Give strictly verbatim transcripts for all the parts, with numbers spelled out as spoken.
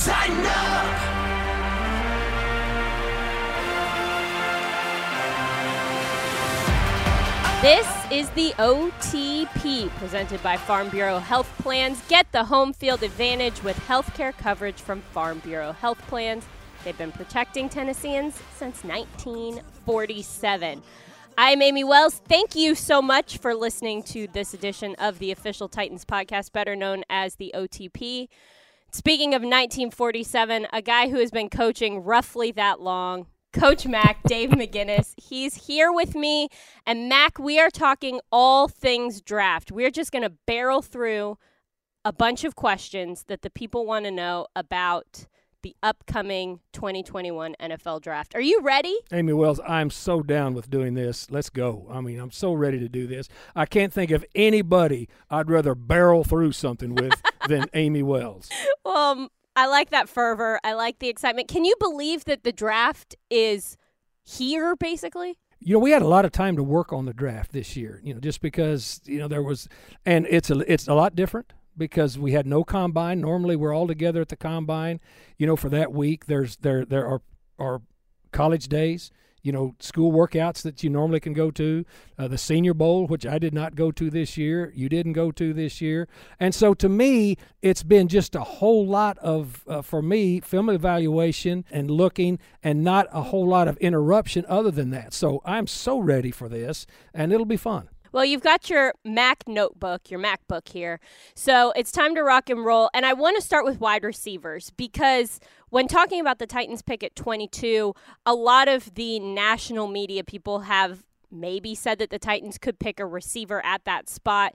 Tighten up. This is the O T P, presented by Farm Bureau Health Plans. Get the home field advantage with healthcare coverage from Farm Bureau Health Plans. They've been protecting Tennesseans since nineteen forty-seven. I'm Amy Wells. Thank you so much for listening to this edition of the Official Titans podcast, better known as the O T P. Speaking of nineteen forty-seven, a guy who has been coaching roughly that long, Coach Mac, Dave McGinnis. He's here with me. And Mac, we are talking all things draft. We're just going to barrel through a bunch of questions that the people want to know about the upcoming twenty twenty-one N F L draft. Are you ready? Amy Wells, I'm so down with doing this. Let's go. I mean, I'm so ready to do this. I can't think of anybody I'd rather barrel through something with than Amy Wells. Well, um, I like that fervor. I like the excitement. Can you believe that the draft is here, basically? You know, we had a lot of time to work on the draft this year, you know, just because, you know, there was – and it's a, it's a lot different because we had no combine. Normally we're all together at the combine, you know, for that week. There's there there are, are college days, you know, school workouts that you normally can go to, uh, the Senior Bowl, which I did not go to this year. You didn't go to this year. And so to me, it's been just a whole lot of, uh, for me, film evaluation and looking and not a whole lot of interruption other than that. So I'm so ready for this, and it'll be fun. Well, you've got your Mac notebook, your MacBook here. So it's time to rock and roll. And I want to start with wide receivers because when talking about the Titans pick at twenty-two, a lot of the national media people have maybe said that the Titans could pick a receiver at that spot.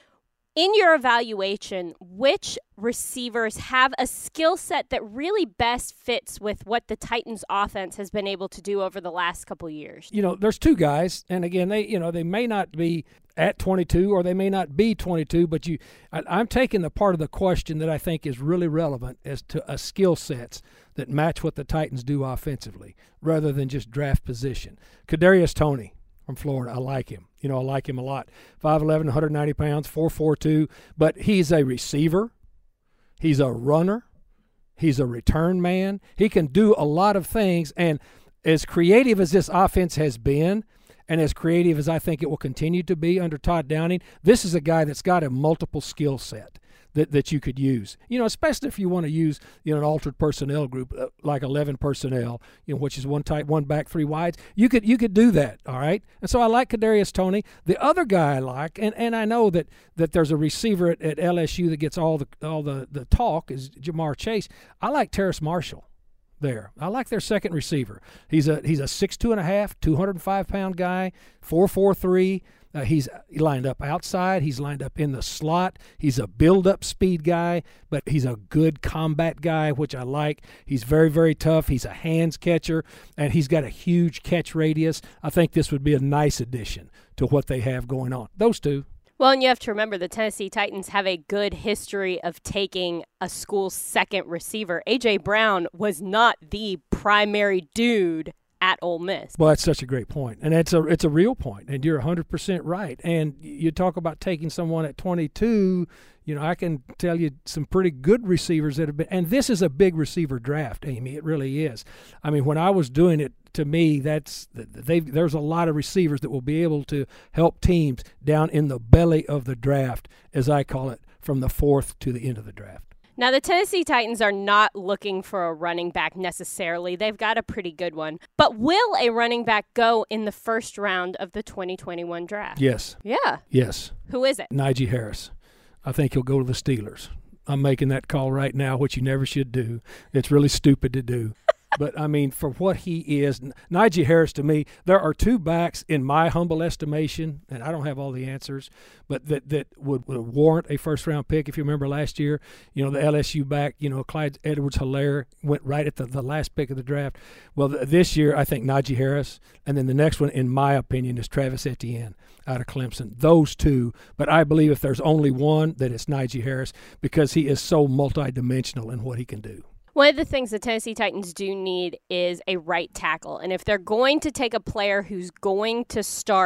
In your evaluation, which receivers have a skill set that really best fits with what the Titans offense has been able to do over the last couple of years? You know, there's two guys, and again, they you know they may not be at twenty-two or they may not be twenty-two, but you, I, I'm taking the part of the question that I think is really relevant as to a skill sets that match what the Titans do offensively, rather than just draft position. Kadarius Toney from Florida, I like him. You know, I like him a lot. five eleven, one hundred ninety pounds, four four two, but he's a receiver. He's a runner. He's a return man. He can do a lot of things, and as creative as this offense has been, and as creative as I think it will continue to be under Todd Downing, this is a guy that's got a multiple skill set that, that you could use. You know, especially if you want to use, you know, an altered personnel group uh, like eleven personnel, you know, which is one tight, one back, three wides. You could you could do that, all right? And so I like Kadarius Toney. The other guy I like, and, and I know that that there's a receiver at, at L S U that gets all the all the, the talk is Jamar Chase. I like Terrace Marshall there. I like their second receiver. He's a he's a six two and a half, two hundred five pound guy, four four three. Uh, he's lined up outside. He's lined up in the slot. He's a build-up speed guy, but he's a good combat guy, which I like. He's very, very tough. He's a hands catcher, and he's got a huge catch radius. I think this would be a nice addition to what they have going on. Those two. Well, and you have to remember the Tennessee Titans have a good history of taking a school's second receiver. A J. Brown was not the primary dude at Ole Miss. Well, that's such a great point, and it's a it's a real point, and you're one hundred percent right. And you talk about taking someone at twenty-two, you know, I can tell you some pretty good receivers that have been, and this is a big receiver draft, Amy, it really is. I mean, when I was doing it, to me, that's they there's a lot of receivers that will be able to help teams down in the belly of the draft, as I call it, from the fourth to the end of the draft. Now, the Tennessee Titans are not looking for a running back necessarily. They've got a pretty good one. But will a running back go in the first round of the twenty twenty-one draft? Yes. Yeah. Yes. Who is it? Najee Harris. I think he'll go to the Steelers. I'm making that call right now, which you never should do. It's really stupid to do. But, I mean, for what he is, Najee Harris, to me, there are two backs in my humble estimation, and I don't have all the answers, but that, that would, would warrant a first-round pick. If you remember last year, you know, the L S U back, you know, Clyde Edwards-Helaire went right at the, the last pick of the draft. Well, th- this year, I think Najee Harris, and then the next one, in my opinion, is Travis Etienne out of Clemson. Those two, but I believe if there's only one, that it's Najee Harris because he is so multidimensional in what he can do. One of the things the Tennessee Titans do need is a right tackle. And if they're going to take a player who's going to start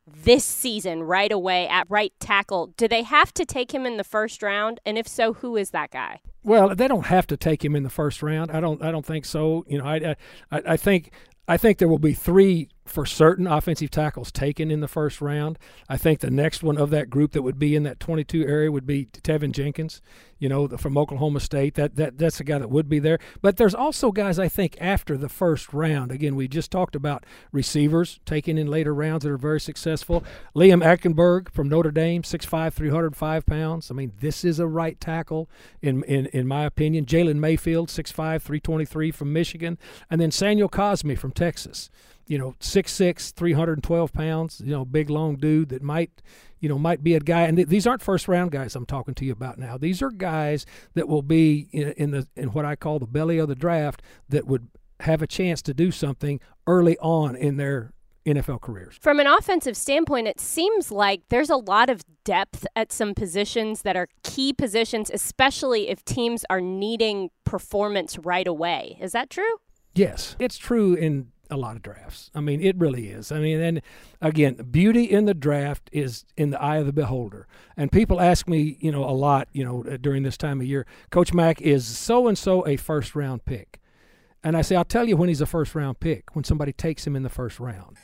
this season right away at right tackle, do they have to take him in the first round? And if so, who is that guy? Well, they don't have to take him in the first round. I don't. I don't think so. You know, I, I, I think. I think there will be three for certain offensive tackles taken in the first round. I think the next one of that group that would be in that twenty-two area would be Tevin Jenkins, you know, from Oklahoma State. That that that's a guy that would be there. But there's also guys, I think, after the first round. Again, we just talked about receivers taken in later rounds that are very successful. Liam Eichenberg from Notre Dame, six five, three hundred five pounds. I mean, this is a right tackle, in in, in my opinion. Jalen Mayfield, six five, three twenty-three from Michigan. And then Samuel Cosme from Texas. You know, six six, three hundred twelve pounds, you know, big, long dude that might, you know, might be a guy. And th- these aren't first-round guys I'm talking to you about now. These are guys that will be in, in the in what I call the belly of the draft that would have a chance to do something early on in their N F L careers. From an offensive standpoint, it seems like there's a lot of depth at some positions that are key positions, especially if teams are needing performance right away. Is that true? Yes, it's true in a lot of drafts. I mean, it really is. I mean, and again, beauty in the draft is in the eye of the beholder. And people ask me, you know, a lot, you know, during this time of year, Coach Mack, is so-and-so a first-round pick? And I say, I'll tell you when he's a first-round pick, when somebody takes him in the first round.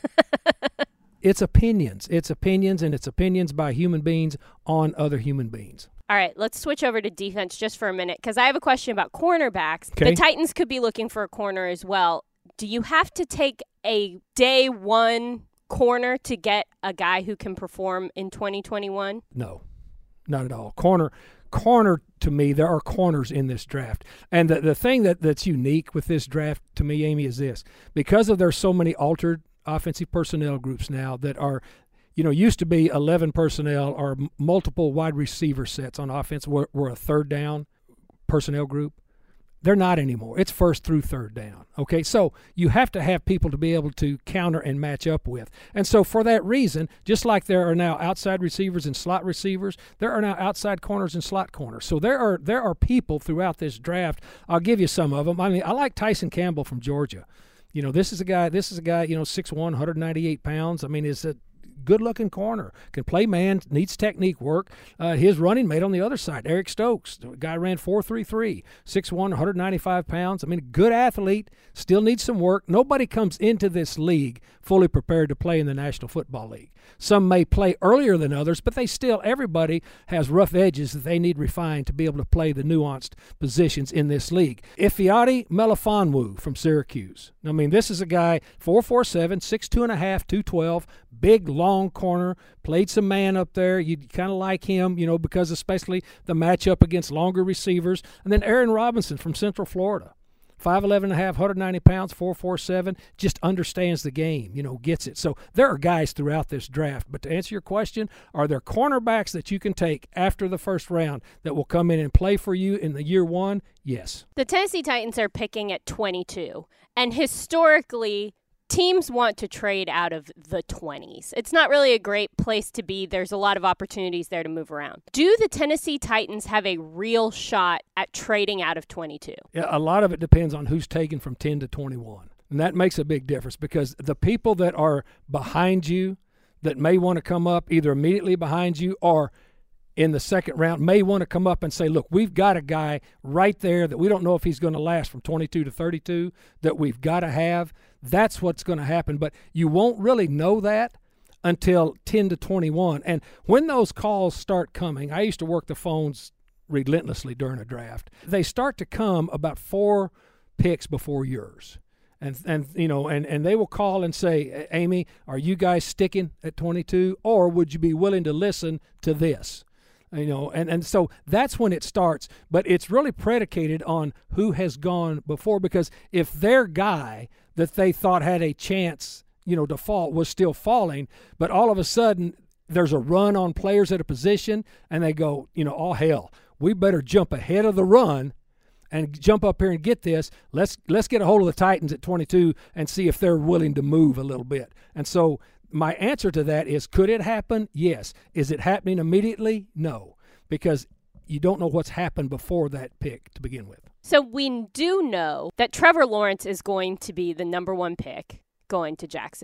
It's opinions. It's opinions, and it's opinions by human beings on other human beings. All right, let's switch over to defense just for a minute because I have a question about cornerbacks. Okay. The Titans could be looking for a corner as well. Do you have to take a day one corner to get a guy who can perform in twenty twenty-one? No, not at all. Corner, corner to me, there are corners in this draft. And the, the thing that, that's unique with this draft to me, Amy, is this. Because of there's so many altered offensive personnel groups now that are, you know, used to be eleven personnel or m- multiple wide receiver sets on offense were, were a third down personnel group. They're not anymore. It's first through third down. Okay, so you have to have people to be able to counter and match up with. And so for that reason, just like there are now outside receivers and slot receivers, there are now outside corners and slot corners. So there are there are people throughout this draft. I'll give you some of them. I mean, I like Tyson Campbell from Georgia. You know, this is a guy. This is a guy. You know, six one, one hundred ninety-eight pounds. I mean, is a good-looking corner, can play man, needs technique work. Uh, his running mate on the other side, Eric Stokes, the guy ran four three three, six one, one hundred ninety-five pounds. I mean, good athlete, still needs some work. Nobody comes into this league fully prepared to play in the National Football League. Some may play earlier than others, but they still, everybody has rough edges that they need refined to be able to play the nuanced positions in this league. Ifeadi Melifonwu from Syracuse. I mean, this is a guy, four four seven, six two and a half, two twelve, big, long corner, played some man up there. You kind of like him, you know, because especially the matchup against longer receivers. And then Aaron Robinson from Central Florida. five eleven and a half, one hundred ninety pounds, four four seven, just understands the game, you know, gets it. So there are guys throughout this draft. But to answer your question, are there cornerbacks that you can take after the first round that will come in and play for you in the year one? Yes. The Tennessee Titans are picking at twenty-two. And historically, teams want to trade out of the twenties. It's not really a great place to be. There's a lot of opportunities there to move around. Do the Tennessee Titans have a real shot at trading out of twenty-two? Yeah, a lot of it depends on who's taken from ten to twenty-one. And that makes a big difference because the people that are behind you that may want to come up either immediately behind you or in the second round may want to come up and say, look, we've got a guy right there that we don't know if he's going to last from twenty-two to thirty-two that we've got to have. That's what's going to happen. But you won't really know that until ten to twenty-one. And when those calls start coming, I used to work the phones relentlessly during a draft. They start to come about four picks before yours. And, and you know, and, and they will call and say, Amy, are you guys sticking at twenty-two, or would you be willing to listen to this? You know, and, and so that's when it starts. But it's really predicated on who has gone before, because if their guy that they thought had a chance, you know, to fall was still falling, but all of a sudden there's a run on players at a position and they go, you know, oh, hell, we better jump ahead of the run and jump up here and get this. Let's let's get a hold of the Titans at twenty-two and see if they're willing to move a little bit. And so my answer to that is, could it happen? Yes. Is it happening immediately? No, because you don't know what's happened before that pick to begin with. So we do know that Trevor Lawrence is going to be the number one pick going to Jacksonville.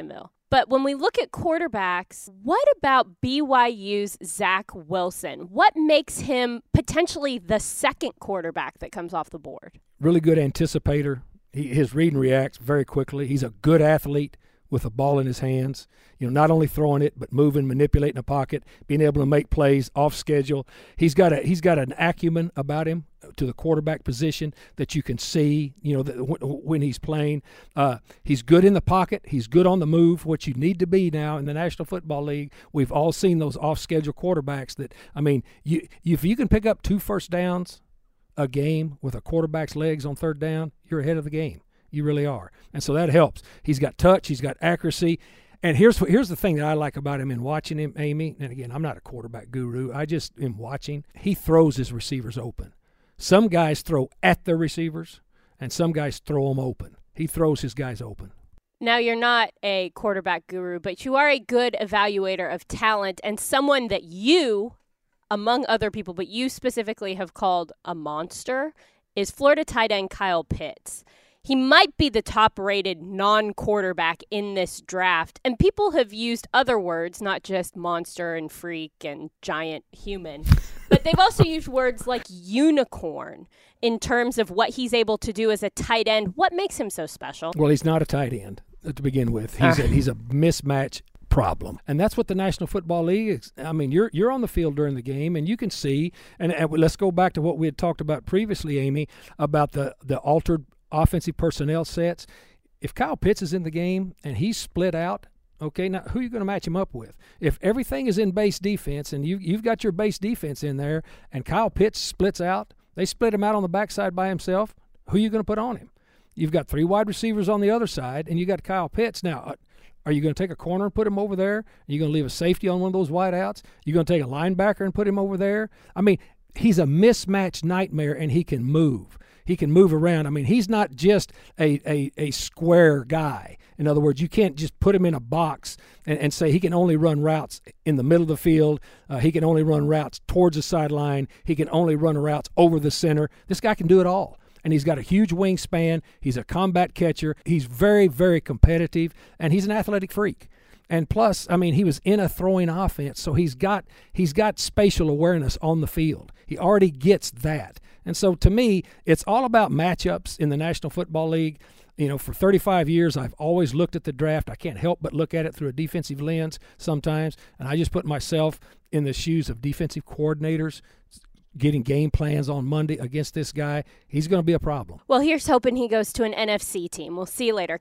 But when we look at quarterbacks, what about B Y U's Zach Wilson? What makes him potentially the second quarterback that comes off the board? Really good anticipator. He, his read and reacts very quickly. He's a good athlete with a ball in his hands. You know, not only throwing it, but moving, manipulating the pocket, being able to make plays off schedule. He's got a he's got an acumen about him to the quarterback position that you can see, you know, that when he's playing. Uh, he's good in the pocket. He's good on the move, what you need to be now in the National Football League. We've all seen those off-schedule quarterbacks that, I mean, you if you can pick up two first downs a game with a quarterback's legs on third down, you're ahead of the game. You really are. And so that helps. He's got touch. He's got accuracy. And here's here's the thing that I like about him in watching him, Amy. And, again, I'm not a quarterback guru. I just am watching. He throws his receivers open. Some guys throw at their receivers, and some guys throw them open. He throws his guys open. Now, you're not a quarterback guru, but you are a good evaluator of talent and someone that you, among other people, but you specifically have called a monster, is Florida tight end Kyle Pitts. He might be the top-rated non-quarterback in this draft, and people have used other words, not just monster and freak and giant human, but they've also used words like unicorn in terms of what he's able to do as a tight end. What makes him so special? Well, he's not a tight end to begin with. He's, a, he's a mismatch problem. And that's what the National Football League is. I mean, you're you're on the field during the game, and you can see, and, and let's go back to what we had talked about previously, Amy, about the, the altered offensive personnel sets. If Kyle Pitts is in the game and he's split out, okay, now who are you going to match him up with? If everything is in base defense and you, you've got your base defense in there and Kyle Pitts splits out, they split him out on the backside by himself, who are you going to put on him? You've got three wide receivers on the other side, and you got Kyle Pitts. Now, are you going to take a corner and put him over there? Are you going to leave a safety on one of those wideouts? Are you going to take a linebacker and put him over there? I mean, he's a mismatch nightmare, and he can move. He can move around. I mean, he's not just a, a, a square guy. In other words, you can't just put him in a box and, and say he can only run routes in the middle of the field. Uh, he can only run routes towards the sideline. He can only run routes over the center. This guy can do it all. And he's got a huge wingspan. He's a combat catcher. He's very, very competitive, and he's an athletic freak. And plus, I mean, he was in a throwing offense, so he's got he's got spatial awareness on the field. He already gets that. And so to me, it's all about matchups in the National Football League. You know, for thirty-five years, I've always looked at the draft. I can't help but look at it through a defensive lens sometimes, and I just put myself in the shoes of defensive coordinators getting game plans on Monday against this guy. He's going to be a problem. Well, here's hoping he goes to an N F C team. We'll see you later.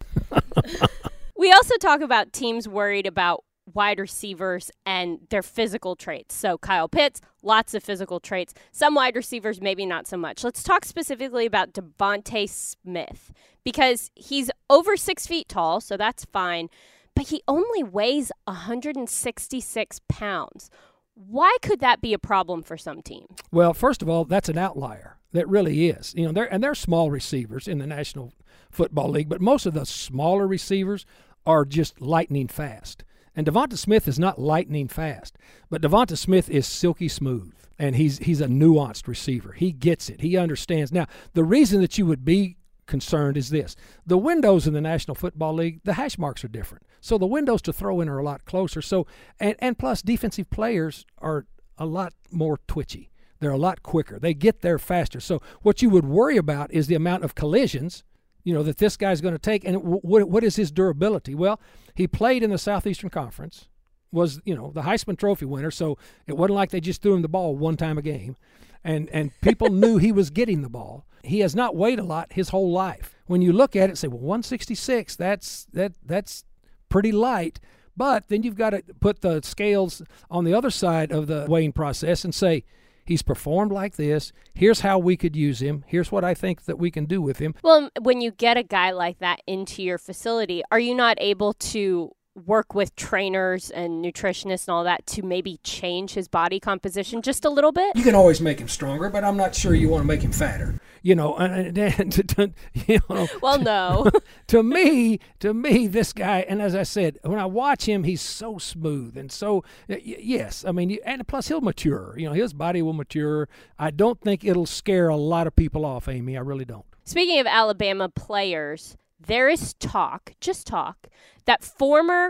We also talk about teams worried about wide receivers and their physical traits. So Kyle Pitts, lots of physical traits. Some wide receivers, maybe not so much. Let's talk specifically about Devontae Smith, because he's over six feet tall, so that's fine, but he only weighs one hundred sixty-six pounds. Why could that be a problem for some teams? Well, first of all, that's an outlier. That really is. You know, they're, and they're small receivers in the National Football League, but most of the smaller receivers are just lightning fast. And Devonta Smith is not lightning fast, but Devonta Smith is silky smooth, and he's he's a nuanced receiver. He gets it. He understands. Now, the reason that you would be concerned is this. The windows in the National Football League, the hash marks are different. So the windows to throw in are a lot closer. So and, and plus, defensive players are a lot more twitchy. They're a lot quicker. They get there faster. So what you would worry about is the amount of collisions, you know, that this guy's going to take. And what what is his durability? Well, he played in the Southeastern Conference, was, you know, the Heisman Trophy winner, so it wasn't like they just threw him the ball one time a game. And and people knew he was getting the ball. He has not weighed a lot his whole life. When you look at it and say, well, one sixty-six, that's that that's pretty light. But then you've got to put the scales on the other side of the weighing process and say, he's performed like this. Here's how we could use him. Here's what I think that we can do with him. Well, when you get a guy like that into your facility, are you not able to work with trainers and nutritionists and all that to maybe change his body composition just a little bit? You can always make him stronger, but I'm not sure you want to make him fatter. You know, and, and to, to, you know. Well, no. to me, to me, this guy, and as I said, when I watch him, he's so smooth and so. Yes, I mean, and plus he'll mature. You know, his body will mature. I don't think it'll scare a lot of people off, Amy. I really don't. Speaking of Alabama players, there is talk, just talk, that former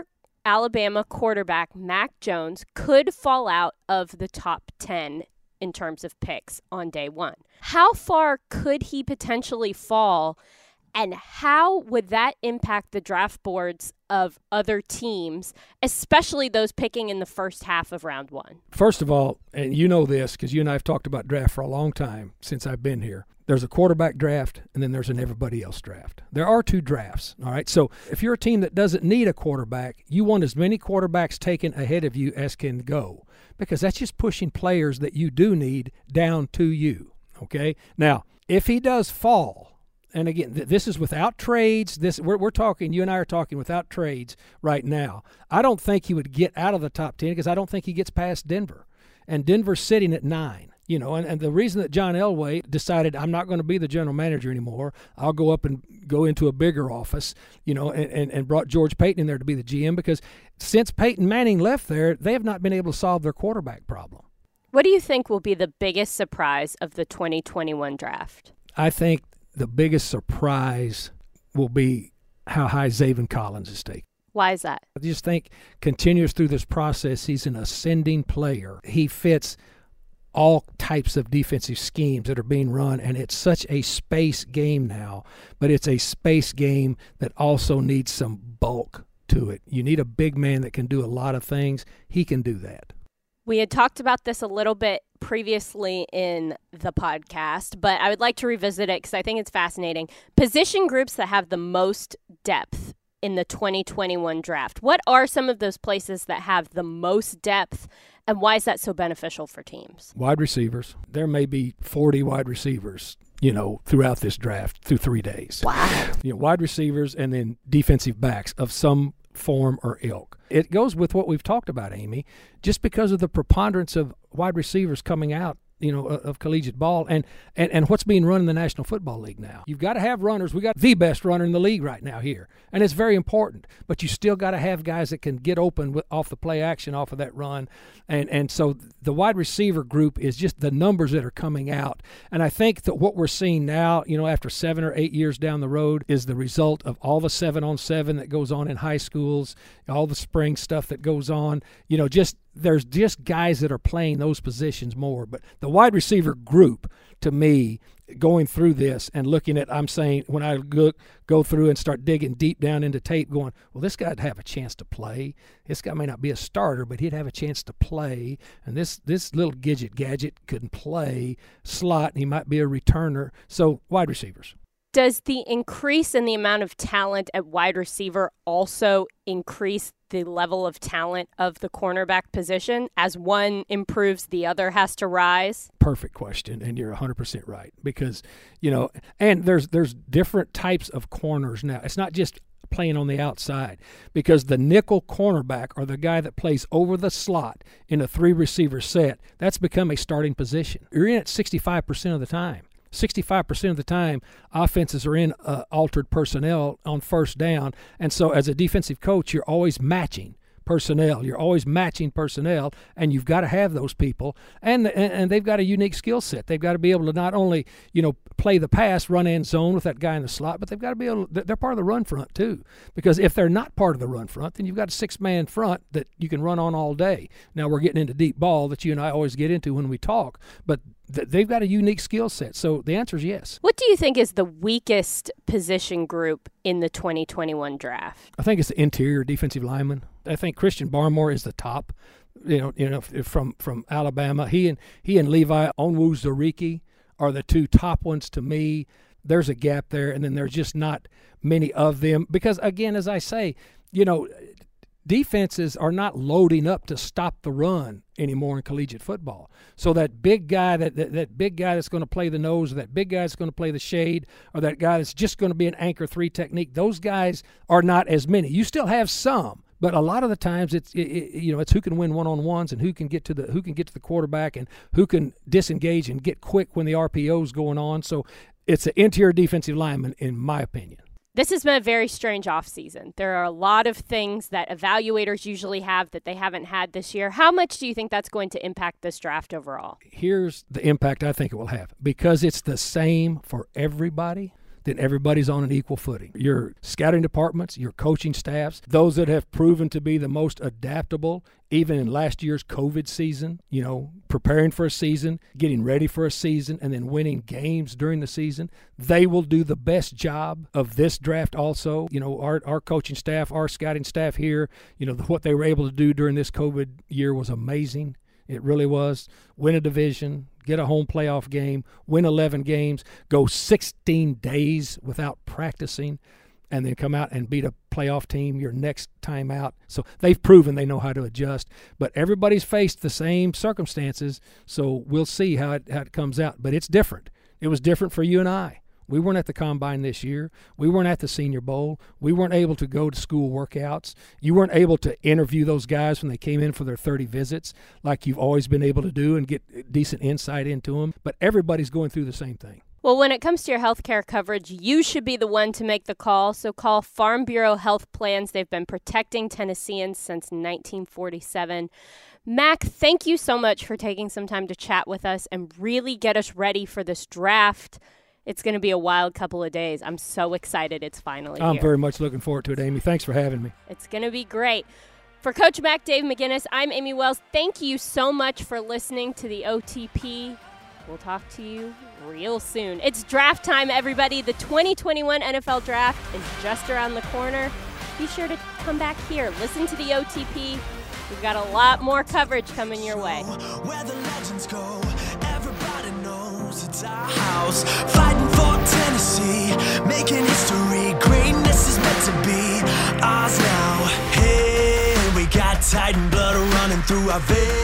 Alabama quarterback Mac Jones could fall out of the top ten in terms of picks on day one. How far could he potentially fall, and how would that impact the draft boards of other teams, especially those picking in the first half of round one? First of all, and you know this because you and I have talked about draft for a long time since I've been here, there's a quarterback draft and then there's an everybody else draft. There are two drafts, all right? So if you're a team that doesn't need a quarterback, you want as many quarterbacks taken ahead of you as can go, because that's just pushing players that you do need down to you, okay? Now, if he does fall, and again, th- this is without trades. This we're, we're talking, you and I are talking without trades right now. I don't think he would get out of the top ten because I don't think he gets past Denver. And Denver's sitting at nine. You know, and, and the reason that John Elway decided I'm not going to be the general manager anymore, I'll go up and go into a bigger office, you know, and, and, and brought George Paton in there to be the G M, because since Peyton Manning left there, they have not been able to solve their quarterback problem. What do you think will be the biggest surprise of the twenty twenty-one draft? I think the biggest surprise will be how high Zaven Collins is taken. Why is that? I just think continues through this process. He's an ascending player. He fits all types of defensive schemes that are being run, and it's such a space game now, but it's a space game that also needs some bulk to it. You need a big man that can do a lot of things. He can do that. We had talked about this a little bit previously in the podcast, but I would like to revisit it because I think it's fascinating. Position groups that have the most depth in the twenty twenty-one draft. What are some of those places that have the most depth, and why is that so beneficial for teams? Wide receivers. There may be forty wide receivers, you know, throughout this draft through three days. Wow. You know, wide receivers and then defensive backs of some form or ilk. It goes with what we've talked about, Amy, just because of the preponderance of wide receivers coming out, you know, of collegiate ball and, and, and what's being run in the National Football League now. You've got to have runners. We got the best runner in the league right now here, and it's very important. But you still got to have guys that can get open with, off the play action, off of that run. And and so the wide receiver group is just the numbers that are coming out. And I think that what we're seeing now, you know, after seven or eight years down the road, is the result of all the seven-on-seven that goes on in high schools, all the spring stuff that goes on, you know, just there's just guys that are playing those positions more. But the wide receiver group, to me, going through this and looking at, I'm saying, when I go, go through and start digging deep down into tape going, well, this guy'd have a chance to play. This guy may not be a starter, but he'd have a chance to play. And this, this little Gidget gadget could play slot, and he might be a returner. So wide receivers. Does the increase in the amount of talent at wide receiver also increase the level of talent of the cornerback position? As one improves, the other has to rise? Perfect question, and you're one hundred percent right. Because, you know, and there's there's different types of corners now. It's not just playing on the outside, because the nickel cornerback, or the guy that plays over the slot in a three-receiver set, that's become a starting position. You're in it sixty-five percent of the time. sixty-five percent of the time, offenses are in uh, altered personnel on first down. And so as a defensive coach, you're always matching personnel. You're always matching personnel, and you've got to have those people. And, and and they've got a unique skill set. They've got to be able to not only, you know, play the pass, run and zone with that guy in the slot, but they've got to be able to, they're part of the run front too. Because if they're not part of the run front, then you've got a six-man front that you can run on all day. Now we're getting into deep ball that you and I always get into when we talk, but th- they've got a unique skill set. So the answer is yes. What do you think is the weakest position group in the twenty twenty-one draft? I think it's the interior defensive lineman. I think Christian Barmore is the top, you know, you know, from, from Alabama. He and he and Levi Onwuzurike are the two top ones to me. There's a gap there, and then there's just not many of them. Because, again, as I say, you know, defenses are not loading up to stop the run anymore in collegiate football. So that big guy, that, that, that big guy that's going to play the nose, or that big guy that's going to play the shade, or that guy that's just going to be an anchor three technique, those guys are not as many. You still have some. But a lot of the times, it's it, it, you know it's who can win one-on-ones and who can get to the who can get to the quarterback and who can disengage and get quick when the R P O is going on. So it's an interior defensive lineman, in my opinion. This has been a very strange offseason. There are a lot of things that evaluators usually have that they haven't had this year. How much do you think that's going to impact this draft overall? Here's the impact I think it will have. Because it's the same for everybody, then everybody's on an equal footing. Your scouting departments, your coaching staffs, those that have proven to be the most adaptable, even in last year's COVID season, you know, preparing for a season, getting ready for a season, and then winning games during the season, they will do the best job of this draft also. You know, our, our coaching staff, our scouting staff here, you know, what they were able to do during this COVID year was amazing. It really was. Win a division, get a home playoff game, win eleven games, go sixteen days without practicing, and then come out and beat a playoff team your next time out. So they've proven they know how to adjust. But everybody's faced the same circumstances, so we'll see how it, how it comes out. But it's different. It was different for you and I. We weren't at the Combine this year. We weren't at the Senior Bowl. We weren't able to go to school workouts. You weren't able to interview those guys when they came in for their thirty visits like you've always been able to do and get decent insight into them. But everybody's going through the same thing. Well, when it comes to your health care coverage, you should be the one to make the call. So call Farm Bureau Health Plans. They've been protecting Tennesseans since nineteen forty-seven. Mac, thank you so much for taking some time to chat with us and really get us ready for this draft. It's going to be a wild couple of days. I'm so excited it's finally I'm here. very much looking forward to it, Amy. Thanks for having me. It's going to be great. For Coach Mac, Dave McGinnis, I'm Amy Wells. Thank you so much for listening to the O T P. We'll talk to you real soon. It's draft time, everybody. The twenty twenty-one N F L Draft is just around the corner. Be sure to come back here. Listen to the O T P. We've got a lot more coverage coming your way. Where the legends go, everybody knows it's our house. Fighting for Tennessee, making history. Greatness is meant to be ours now. Hey, we got Titan blood running through our veins.